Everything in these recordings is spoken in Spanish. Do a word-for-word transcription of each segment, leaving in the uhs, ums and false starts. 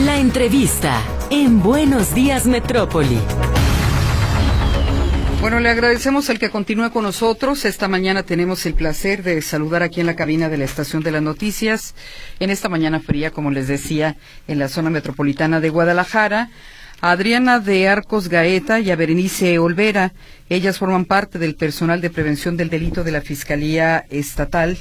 La entrevista en Buenos Días Metrópoli. Bueno, le agradecemos el que continúe con nosotros. Esta mañana tenemos el placer de saludar aquí en la cabina de la Estación de las Noticias, en esta mañana fría, como les decía, en la zona metropolitana de Guadalajara, a Adriana de Arcos Gaeta y a Berenice Olvera. Ellas forman parte del personal de prevención del delito de la Fiscalía Estatal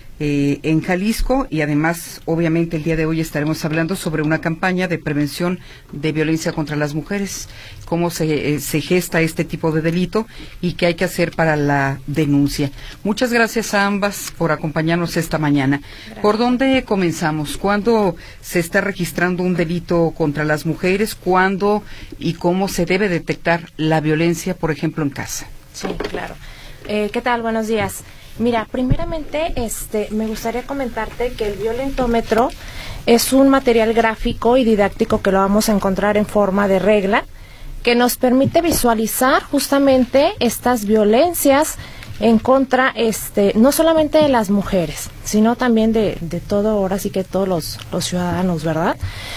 Eh, en Jalisco, y además, obviamente, el día de hoy estaremos hablando sobre una campaña de prevención de violencia contra las mujeres, cómo se, eh, se gesta este tipo de delito y qué hay que hacer para la denuncia. Muchas gracias a ambas por acompañarnos esta mañana. Gracias. ¿Por dónde comenzamos? ¿Cuándo se está registrando un delito contra las mujeres? ¿Cuándo y cómo se debe detectar la violencia, por ejemplo, en casa? Sí, claro. Eh, ¿Qué tal? Buenos días. Mira, primeramente, este, me gustaría comentarte que el violentómetro es un material gráfico y didáctico que lo vamos a encontrar en forma de regla, que nos permite visualizar justamente estas violencias en contra, este, no solamente de las mujeres, sino también de, de todo, ahora sí que todos los, los ciudadanos, ¿verdad?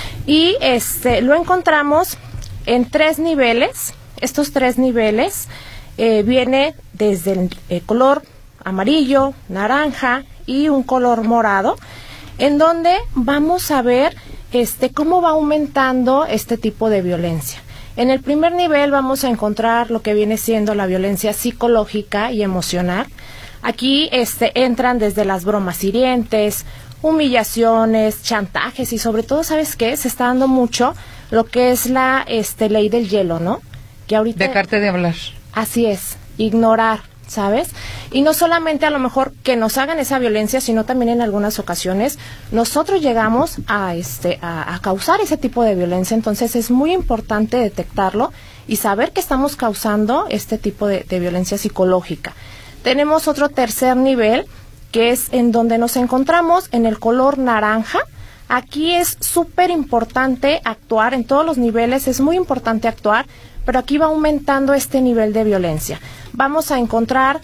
Y este, lo encontramos en tres niveles. Estos tres niveles eh, viene desde el eh, color amarillo, naranja y un color morado, en donde vamos a ver este cómo va aumentando este tipo de violencia. En el primer nivel vamos a encontrar lo que viene siendo la violencia psicológica y emocional. Aquí este entran desde las bromas hirientes, humillaciones, chantajes y sobre todo, ¿sabes qué? Se está dando mucho lo que es la este ley del hielo, ¿no? Que ahorita Dejarte de hablar. Así es, ignorar, ¿sabes? Y no solamente a lo mejor que nos hagan esa violencia, sino también en algunas ocasiones nosotros llegamos a este a, a causar ese tipo de violencia. Entonces es muy importante detectarlo y saber que estamos causando este tipo de, de violencia psicológica. Tenemos otro tercer nivel, que es en donde nos encontramos en el color naranja. Aquí es súper importante actuar en todos los niveles, es muy importante actuar, pero aquí va aumentando este nivel de violencia. Vamos a encontrar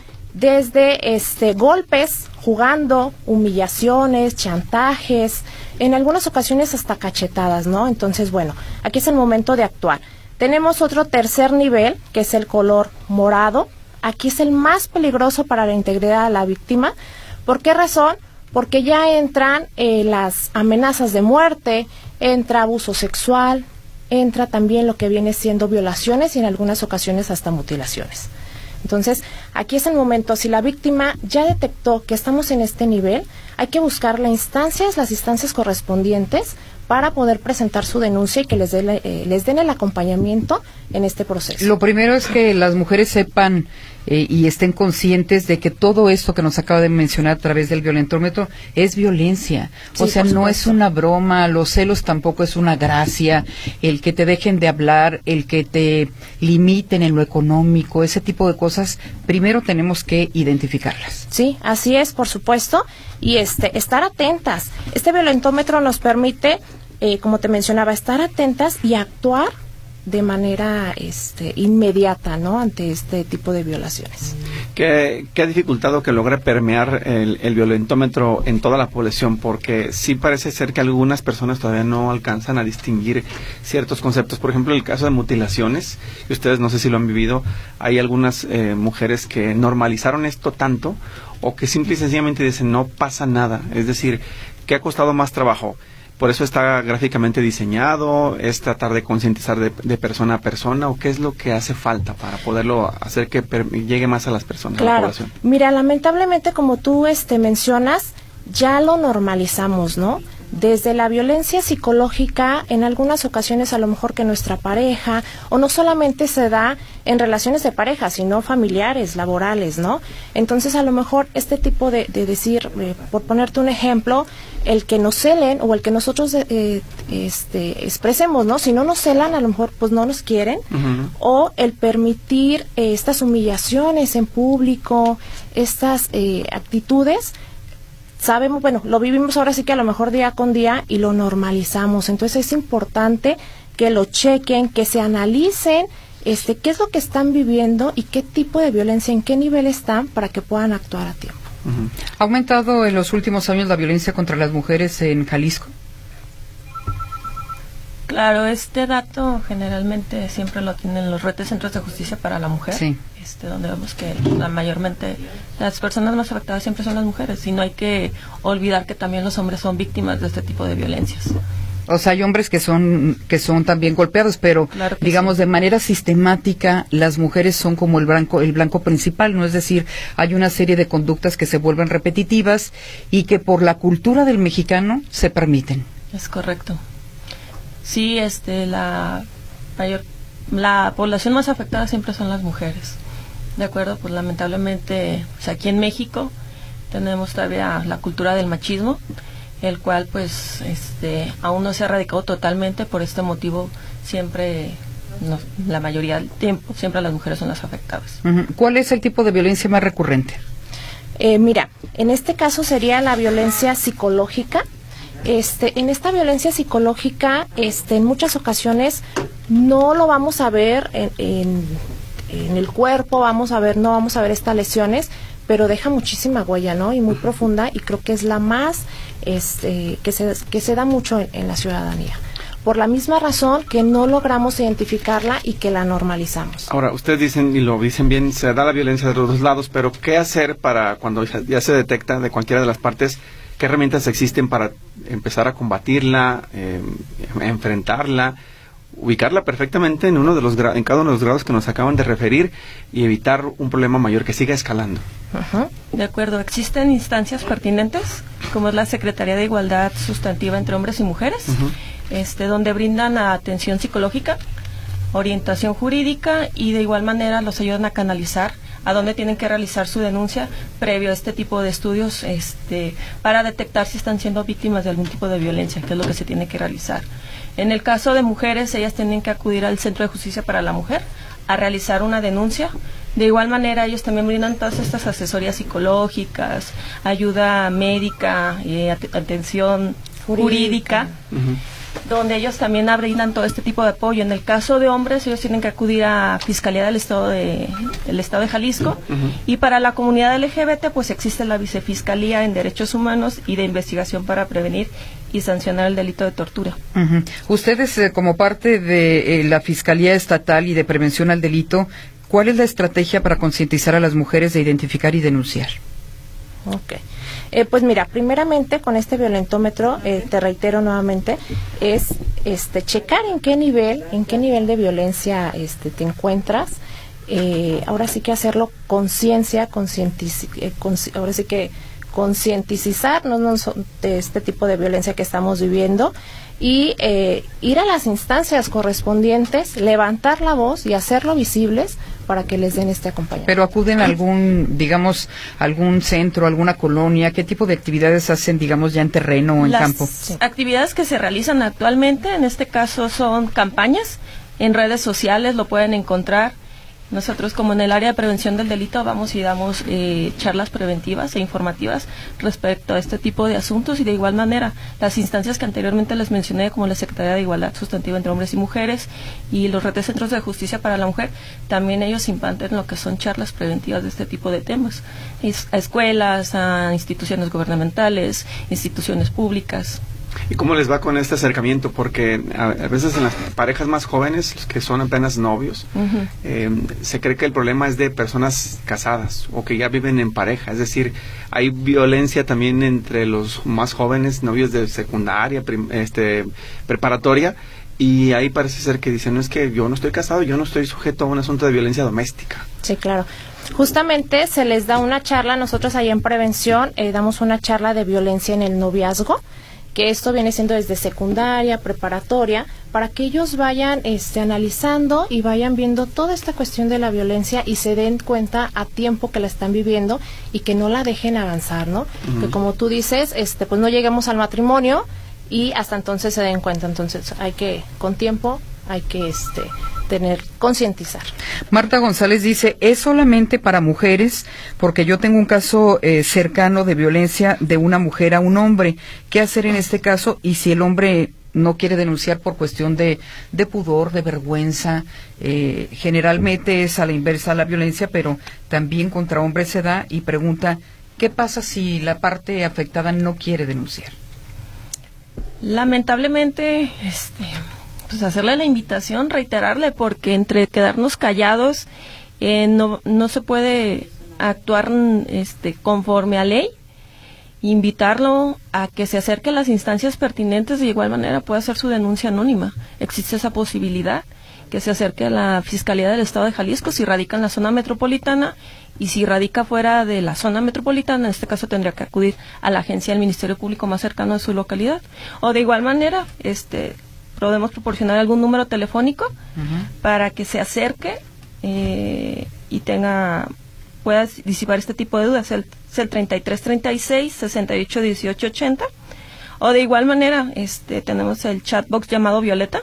desde este golpes, jugando, humillaciones, chantajes, en algunas ocasiones hasta cachetadas, ¿no? Entonces, bueno, aquí es el momento de actuar. Tenemos otro tercer nivel, que es el color morado. Aquí es el más peligroso para la integridad de la víctima. ¿Por qué razón? Porque ya entran eh, las amenazas de muerte, entra abuso sexual, entra también lo que viene siendo violaciones y en algunas ocasiones hasta mutilaciones. Entonces, aquí es el momento, si la víctima ya detectó que estamos en este nivel, hay que buscar las instancias, las instancias correspondientes para poder presentar su denuncia y que les, de, eh, les den el acompañamiento en este proceso. Lo primero es que las mujeres sepan eh, y estén conscientes de que todo esto que nos acaba de mencionar a través del violentómetro es violencia. O Sí, sea, no supuesto. es una broma, los celos tampoco es una gracia, el que te dejen de hablar, el que te limiten en lo económico, ese tipo de cosas, primero tenemos que identificarlas. Sí, así es, por supuesto, y este estar atentas. Este violentómetro nos permite, eh, como te mencionaba, estar atentas y actuar de manera este, inmediata, ¿no?, ante este tipo de violaciones. ¿Qué, qué ha dificultado que logre permear el, el violentómetro en toda la población? Porque sí parece ser que algunas personas todavía no alcanzan a distinguir ciertos conceptos. Por ejemplo, en el caso de mutilaciones, y ustedes no sé si lo han vivido, hay algunas eh, mujeres que normalizaron esto tanto, o que simple y sencillamente dicen no pasa nada. Es decir, ¿qué ha costado más trabajo? Por eso está gráficamente diseñado, es tratar de concientizar de, de persona a persona, o qué es lo que hace falta para poderlo hacer que per, llegue más a las personas, claro. a la población. Mira, lamentablemente, como tú este mencionas, ya lo normalizamos, ¿no? Desde la violencia psicológica, en algunas ocasiones a lo mejor que nuestra pareja, o no solamente se da en relaciones de pareja, sino familiares, laborales, ¿no? Entonces a lo mejor este tipo de, de decir, eh, por ponerte un ejemplo, el que nos celen o el que nosotros eh, este, expresemos, ¿no? Si no nos celan, a lo mejor pues no nos quieren, uh-huh. O el permitir eh, estas humillaciones en público, estas eh, actitudes, sabemos, bueno, lo vivimos ahora sí que a lo mejor día con día y lo normalizamos. Entonces es importante que lo chequen, que se analicen este qué es lo que están viviendo y qué tipo de violencia, en qué nivel están, para que puedan actuar a tiempo. Uh-huh. ¿Ha aumentado en los últimos años la violencia contra las mujeres en Jalisco? Claro, este dato generalmente siempre lo tienen los redes centros de justicia para la mujer, sí. este, donde vemos que la mayormente las personas más afectadas siempre son las mujeres, y no hay que olvidar que también los hombres son víctimas de este tipo de violencias. O sea, hay hombres que son que son también golpeados, pero claro digamos sí. de manera sistemática las mujeres son como el blanco el blanco principal, ¿no? Es decir, hay una serie de conductas que se vuelven repetitivas y que por la cultura del mexicano se permiten. Es correcto. Sí, este, la mayor, la población más afectada siempre son las mujeres, ¿de acuerdo? Pues lamentablemente, pues aquí en México tenemos todavía la cultura del machismo, el cual pues este aún no se ha erradicado totalmente. Por este motivo siempre, no, la mayoría del tiempo, siempre las mujeres son las afectadas. Uh-huh. ¿Cuál es el tipo de violencia más recurrente? Eh, mira, en este caso sería la violencia psicológica. Este, en esta violencia psicológica, este, en muchas ocasiones no lo vamos a ver en, en, en el cuerpo, vamos a ver, no vamos a ver estas lesiones, pero deja muchísima huella, ¿no? Y muy profunda, y creo que es la más, este, que se, que se da mucho en, en la ciudadanía. Por la misma razón que no logramos identificarla y que la normalizamos. Ahora, ustedes dicen, y lo dicen bien, se da la violencia de los dos lados, pero ¿qué hacer para cuando ya, ya se detecta de cualquiera de las partes? ¿Qué herramientas existen para empezar a combatirla, eh, enfrentarla, ubicarla perfectamente en uno de los gra- en cada uno de los grados que nos acaban de referir y evitar un problema mayor que siga escalando? Uh-huh. De acuerdo, existen instancias pertinentes, como es la Secretaría de Igualdad Sustantiva entre Hombres y Mujeres, uh-huh. este, donde brindan atención psicológica, orientación jurídica, y de igual manera los ayudan a canalizar a dónde tienen que realizar su denuncia previo a este tipo de estudios, este, para detectar si están siendo víctimas de algún tipo de violencia, que es lo que se tiene que realizar. En el caso de mujeres, ellas tienen que acudir al Centro de Justicia para la Mujer a realizar una denuncia. De igual manera, ellos también brindan todas estas asesorías psicológicas, ayuda médica, eh, at- atención jurídica, jurídica. Uh-huh. donde ellos también brindan todo este tipo de apoyo. En el caso de hombres, ellos tienen que acudir a Fiscalía del Estado de, del Estado de Jalisco, uh-huh. y para la comunidad L G B T, pues existe la Vicefiscalía en Derechos Humanos y de Investigación para Prevenir y Sancionar el Delito de Tortura. Uh-huh. Ustedes, eh, como parte de eh, la Fiscalía Estatal y de Prevención al Delito, ¿cuál es la estrategia para concientizar a las mujeres de identificar y denunciar? Ok. Eh, pues mira, primeramente con este violentómetro, eh, te reitero nuevamente, es este checar en qué nivel, en qué nivel de violencia este te encuentras. Eh, ahora sí que hacerlo conciencia, concientici- eh, consci- ahora sí que concientizarnos de este tipo de violencia que estamos viviendo, y eh, ir a las instancias correspondientes, levantar la voz y hacerlo visibles para que les den este acompañamiento. Pero acuden a algún, digamos, algún centro, alguna colonia, ¿qué tipo de actividades hacen, digamos, ya en terreno o en Las campo? Sí. actividades que se realizan actualmente, en este caso son campañas, en redes sociales lo pueden encontrar. Nosotros, como en el área de prevención del delito, vamos y damos eh, charlas preventivas e informativas respecto a este tipo de asuntos, y de igual manera las instancias que anteriormente les mencioné, como la Secretaría de Igualdad Sustantiva entre Hombres y Mujeres y los redes centros de justicia para la mujer, también ellos imparten lo que son charlas preventivas de este tipo de temas, es, a escuelas, a instituciones gubernamentales, instituciones públicas. ¿Y cómo les va con este acercamiento? Porque a, a veces en las parejas más jóvenes, los que son apenas novios, uh-huh. eh, se cree que el problema es de personas casadas o que ya viven en pareja. Es decir, hay violencia también entre los más jóvenes, novios de secundaria, prim, este, preparatoria, y ahí parece ser que dicen, no, es que yo no estoy casado, yo no estoy sujeto a un asunto de violencia doméstica. Sí, claro. Justamente se les da una charla, nosotros ahí en prevención eh, damos una charla de violencia en el noviazgo, que esto viene siendo desde secundaria, preparatoria, para que ellos vayan este, analizando y vayan viendo toda esta cuestión de la violencia y se den cuenta a tiempo que la están viviendo y que no la dejen avanzar, ¿no? Uh-huh. Que como tú dices, este, pues no lleguemos al matrimonio y hasta entonces se den cuenta. Entonces hay que, con tiempo, hay que este tener, concientizar. Marta González dice, es solamente para mujeres, porque yo tengo un caso eh, cercano de violencia de una mujer a un hombre. ¿Qué hacer en este caso? Y si el hombre no quiere denunciar por cuestión de, de pudor, de vergüenza, eh, generalmente es a la inversa la violencia, pero también contra hombres se da, y pregunta, ¿qué pasa si la parte afectada no quiere denunciar? Lamentablemente, este... pues hacerle la invitación, reiterarle, porque entre quedarnos callados eh, no, no se puede actuar este, conforme a ley. Invitarlo a que se acerque a las instancias pertinentes, de igual manera puede hacer su denuncia anónima. Existe esa posibilidad, que se acerque a la Fiscalía del Estado de Jalisco si radica en la zona metropolitana, y si radica fuera de la zona metropolitana, en este caso tendría que acudir a la agencia del Ministerio Público más cercano de su localidad. O de igual manera, este, podemos proporcionar algún número telefónico uh-huh. para que se acerque eh, y tenga pueda disipar este tipo de dudas. El, es el treinta y tres treinta y seis sesenta y ocho dieciocho ochenta. O de igual manera, este, tenemos el chatbox llamado Violeta,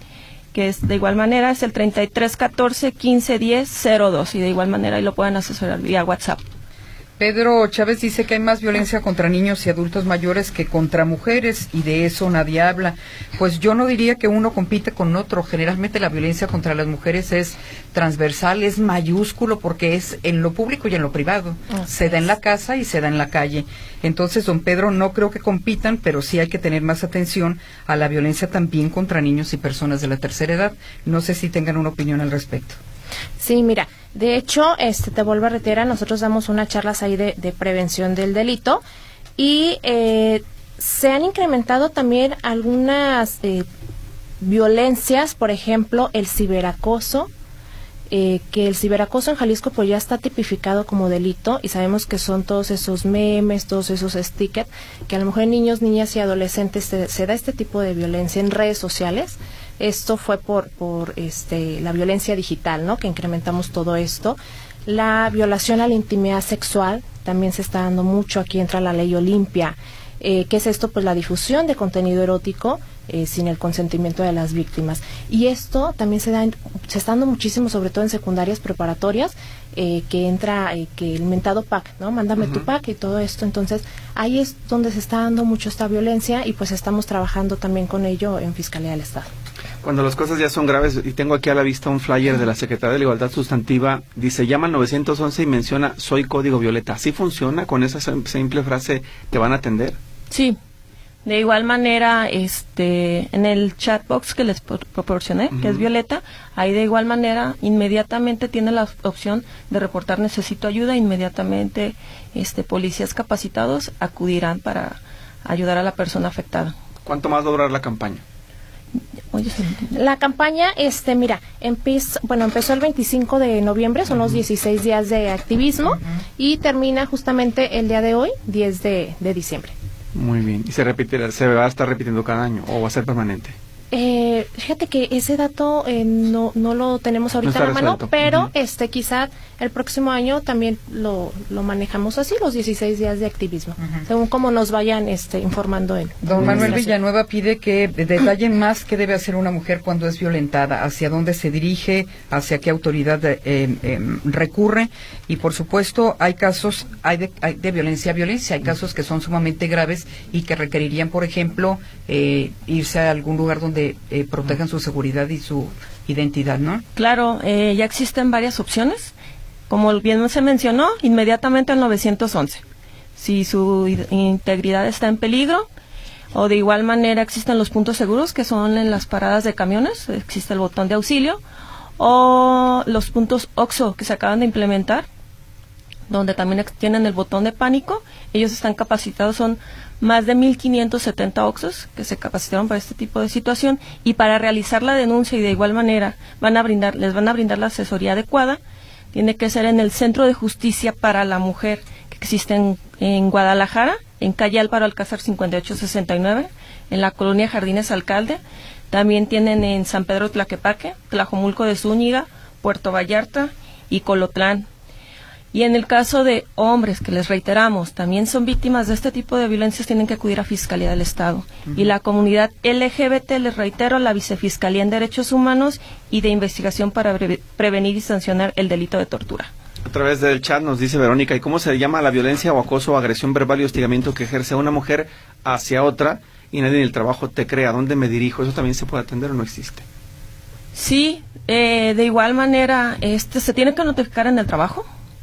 que es de igual manera es el treinta y tres catorce quince diez cero dos, y de igual manera ahí lo pueden asesorar vía WhatsApp. Pedro Chávez dice que hay más violencia contra niños y adultos mayores que contra mujeres, y de eso nadie habla. Pues yo no diría que uno compite con otro. Generalmente la violencia contra las mujeres es transversal, es mayúsculo, porque es en lo público y en lo privado. Oh, se da en la casa y se da en la calle. Entonces, don Pedro, no creo que compitan, pero sí hay que tener más atención a la violencia también contra niños y personas de la tercera edad. No sé si tengan una opinión al respecto. Sí, mira, de hecho, este, te vuelvo a reiterar, nosotros damos unas charlas ahí de, de prevención del delito, y eh, se han incrementado también algunas eh, violencias, por ejemplo, el ciberacoso, eh, que el ciberacoso en Jalisco pues ya está tipificado como delito, y sabemos que son todos esos memes, todos esos stickers, que a lo mejor en niños, niñas y adolescentes se, se da este tipo de violencia en redes sociales. Esto fue por por este la violencia digital, ¿no? Que incrementamos todo esto. La violación a la intimidad sexual también se está dando mucho. Aquí entra la ley Olimpia. Eh, ¿Qué es esto? Pues la difusión de contenido erótico eh, sin el consentimiento de las víctimas. Y esto también se da en, se está dando muchísimo, sobre todo en secundarias preparatorias, eh, que entra eh, que el mentado pack, ¿no? Mándame uh-huh. tu pack y todo esto. Entonces ahí es donde se está dando mucho esta violencia, y pues estamos trabajando también con ello en Fiscalía del Estado. Cuando las cosas ya son graves, y tengo aquí a la vista un flyer de la Secretaría de la Igualdad Sustantiva, dice, llama al nueve once y menciona, soy Código Violeta. ¿Así funciona? ¿Con esa simple frase te van a atender? Sí. De igual manera, este, en el chatbox que les pro- proporcioné, uh-huh. que es Violeta, ahí de igual manera, inmediatamente tiene la opción de reportar necesito ayuda, inmediatamente este, policías capacitados acudirán para ayudar a la persona afectada. ¿Cuánto más va a durar la campaña? Oye, la campaña, este, mira, empieza, bueno, empezó el veinticinco de noviembre, son uh-huh. los dieciséis días de activismo, uh-huh. y termina justamente el día de hoy, diez de diciembre. Muy bien. ¿Y se repetirá, se va a estar repitiendo cada año o va a ser permanente? Eh, fíjate que ese dato eh, no no lo tenemos ahorita no en la mano, pero uh-huh. este quizá el próximo año también lo, lo manejamos así, los dieciséis días de activismo, uh-huh. según como nos vayan este informando en. Don Manuel Villanueva pide que detallen más qué debe hacer una mujer cuando es violentada, hacia dónde se dirige, hacia qué autoridad eh, eh, recurre, y por supuesto hay casos hay de, hay de violencia a violencia, hay casos que son sumamente graves y que requerirían, por ejemplo, eh, irse a algún lugar donde de eh, protejan su seguridad y su identidad, ¿no? Claro, eh, ya existen varias opciones. Como bien se mencionó, inmediatamente al nueve once. Si su integridad está en peligro, o de igual manera existen los puntos seguros, que son en las paradas de camiones, existe el botón de auxilio, o los puntos OXXO que se acaban de implementar, donde también tienen el botón de pánico. Ellos están capacitados, son más de mil quinientos setenta OXXOs que se capacitaron para este tipo de situación, y para realizar la denuncia, y de igual manera van a brindar, les van a brindar la asesoría adecuada. Tiene que ser en el Centro de Justicia para la Mujer, que existe en, en Guadalajara, en calle Álvaro Alcázar cincuenta y ocho sesenta y nueve, en la colonia Jardines Alcalde. También tienen en San Pedro Tlaquepaque, Tlajomulco de Zúñiga, Puerto Vallarta y Colotlán. Y en el caso de hombres, que les reiteramos, también son víctimas de este tipo de violencias, tienen que acudir a Fiscalía del Estado. Uh-huh. Y la comunidad L G B T, les reitero, la Vicefiscalía en Derechos Humanos y de Investigación para pre- prevenir y sancionar el delito de tortura. A través del chat nos dice Verónica, ¿y cómo se llama la violencia o acoso o agresión verbal y hostigamiento que ejerce una mujer hacia otra y nadie en el trabajo te cree? ¿A dónde me dirijo? ¿Eso también se puede atender o no existe? Sí, eh, de igual manera, este se tiene que notificar en el trabajo.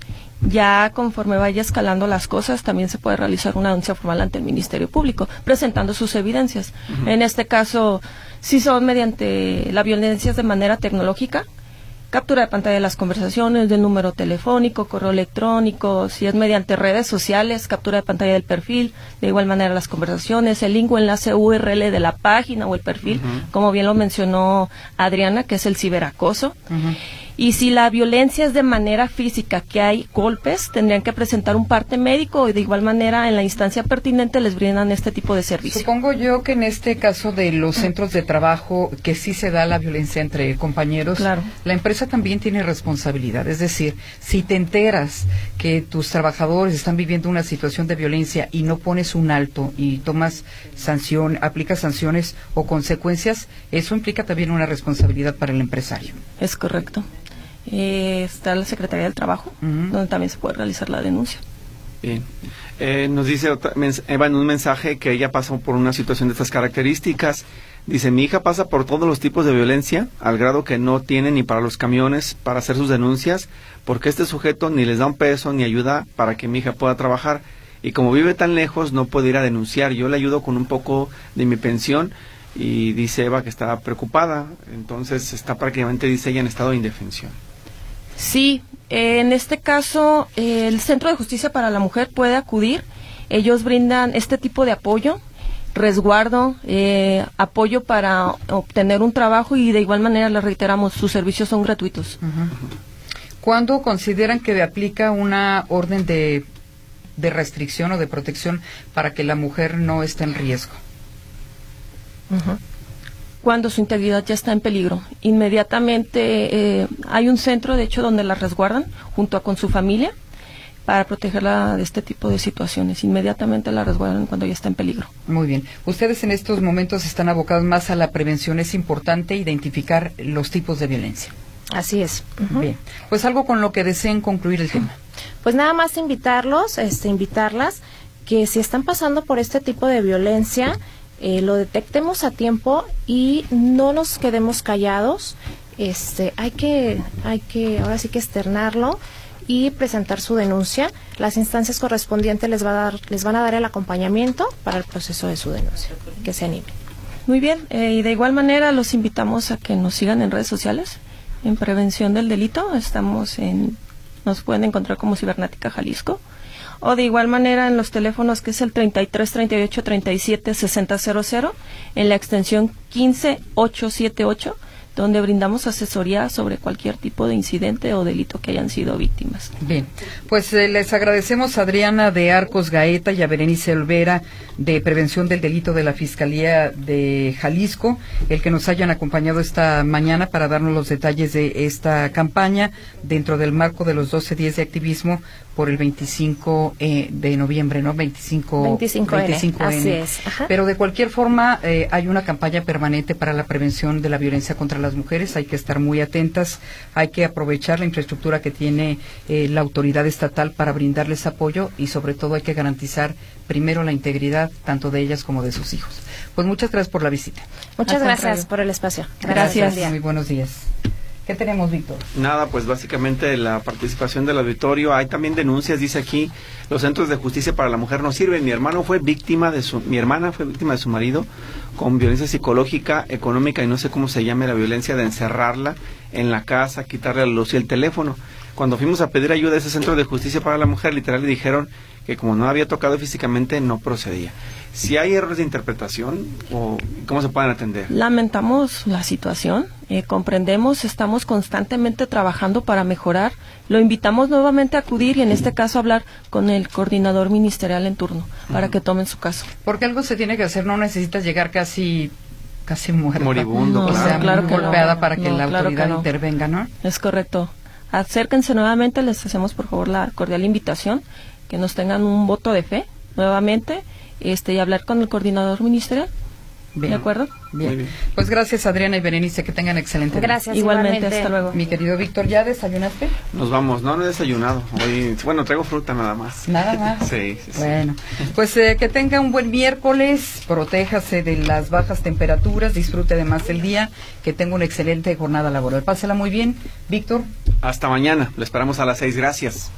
Ya conforme vaya escalando las cosas, también se puede realizar una denuncia formal ante el Ministerio Público, presentando sus evidencias. Uh-huh. En este caso, si son mediante la violencia de manera tecnológica, captura de pantalla de las conversaciones, del número telefónico, correo electrónico, si es mediante redes sociales, captura de pantalla del perfil, de igual manera las conversaciones, el link o enlace U R L de la página o el perfil, uh-huh. como bien lo mencionó Adriana, que es el ciberacoso. Uh-huh. Y si la violencia es de manera física, que hay golpes, tendrían que presentar un parte médico y de igual manera en la instancia pertinente les brindan este tipo de servicio. Supongo yo que en este caso de los centros de trabajo, que sí se da la violencia entre compañeros, claro. la empresa también tiene responsabilidad. Es decir, si te enteras que tus trabajadores están viviendo una situación de violencia y no pones un alto y tomas sanción, aplicas sanciones o consecuencias, eso implica también una responsabilidad para el empresario. Es correcto. Eh, está la Secretaría del Trabajo, uh-huh. donde también se puede realizar la denuncia. Bien. Eh, nos dice otra, Eva en un mensaje que ella pasó por una situación de estas características. Dice, mi hija pasa por todos los tipos de violencia, al grado que no tiene ni para los camiones para hacer sus denuncias, porque este sujeto ni les da un peso ni ayuda para que mi hija pueda trabajar. Y como vive tan lejos, no puede ir a denunciar. Yo le ayudo con un poco de mi pensión. Y dice Eva que está preocupada. Entonces está prácticamente, dice ella, en estado de indefensión. Sí, eh, en este caso eh, el Centro de Justicia para la Mujer puede acudir. Ellos brindan este tipo de apoyo, resguardo, eh, apoyo para obtener un trabajo y de igual manera les reiteramos, sus servicios son gratuitos. Uh-huh. ¿Cuándo consideran que aplica una orden de, de restricción o de protección para que la mujer no esté en riesgo? Uh-huh. Cuando su integridad ya está en peligro. Inmediatamente eh, hay un centro, de hecho, donde la resguardan junto a, con su familia para protegerla de este tipo de situaciones. Inmediatamente la resguardan cuando ya está en peligro. Muy bien. Ustedes en estos momentos están abocados más a la prevención. Es importante identificar los tipos de violencia. Así es. Uh-huh. Bien. Pues algo con lo que deseen concluir el tema. Pues nada más invitarlos, este, invitarlas, que si están pasando por este tipo de violencia, Eh, lo detectemos a tiempo y no nos quedemos callados. Este, hay que, hay que, ahora sí que externarlo y presentar su denuncia. Las instancias correspondientes les va a dar, les van a dar el acompañamiento para el proceso de su denuncia. Que se anime. Muy bien, eh, y de igual manera los invitamos a que nos sigan en redes sociales, en Prevención del Delito. Estamos en, nos pueden encontrar como Cibernética Jalisco. O de igual manera en los teléfonos que es el treinta y tres, treinta y ocho, treinta y siete, sesenta cero cero, en la extensión quince ochocientos setenta y ocho, donde brindamos asesoría sobre cualquier tipo de incidente o delito que hayan sido víctimas. Bien, pues eh, les agradecemos a Adriana de Arcos Gaeta y a Berenice Olvera de Prevención del Delito de la Fiscalía de Jalisco, el que nos hayan acompañado esta mañana para darnos los detalles de esta campaña dentro del marco de los doce días de activismo por el veinticinco eh, de noviembre, ¿no? veinticinco, veinticinco ene, veinticinco ene. así es. Ajá. Pero de cualquier forma eh, hay una campaña permanente para la prevención de la violencia contra las mujeres. Hay que estar muy atentas, hay que aprovechar la infraestructura que tiene eh, la autoridad estatal para brindarles apoyo y sobre todo hay que garantizar primero la integridad tanto de ellas como de sus hijos. Pues muchas gracias por la visita. Muchas Al gracias contrario. por el espacio. Gracias. gracias. Muy buenos días. ¿Qué tenemos, Víctor? Nada, pues básicamente la participación del auditorio. Hay también denuncias, dice aquí, los centros de justicia para la mujer no sirven. Mi hermano fue víctima de su, mi hermana fue víctima de su marido con violencia psicológica, económica y no sé cómo se llame la violencia de encerrarla en la casa, quitarle la luz y el teléfono. Cuando fuimos a pedir ayuda a ese centro de justicia para la mujer, literal le dijeron que como no había tocado físicamente, no procedía. Si hay errores de interpretación, o ¿cómo se pueden atender? Lamentamos la situación, eh, comprendemos, estamos constantemente trabajando para mejorar. Lo invitamos nuevamente a acudir y en este caso hablar con el coordinador ministerial en turno para uh-huh. que tomen su caso. Porque algo se tiene que hacer, no necesitas llegar casi casi muerta. Moribundo, no, claro. O sea, claro muy que golpeada no, para que no, la claro autoridad que no. intervenga, ¿no? Es correcto. Acérquense nuevamente, les hacemos por favor la cordial invitación, que nos tengan un voto de fe nuevamente este y hablar con el coordinador ministerial. Bien. ¿De acuerdo? Bien. bien. Pues gracias, Adriana y Berenice, que tengan excelente día. Gracias, igualmente, igualmente. Hasta luego. Mi querido Víctor, ¿ya desayunaste? Nos vamos. No, no he desayunado. Hoy, bueno, traigo fruta nada más. ¿Nada más? Sí, sí, sí. Bueno, pues eh, que tenga un buen miércoles, protéjase de las bajas temperaturas, disfrute de más el día, que tenga una excelente jornada laboral. Pásela muy bien. Víctor. Hasta mañana. Lo esperamos a las seis. Gracias.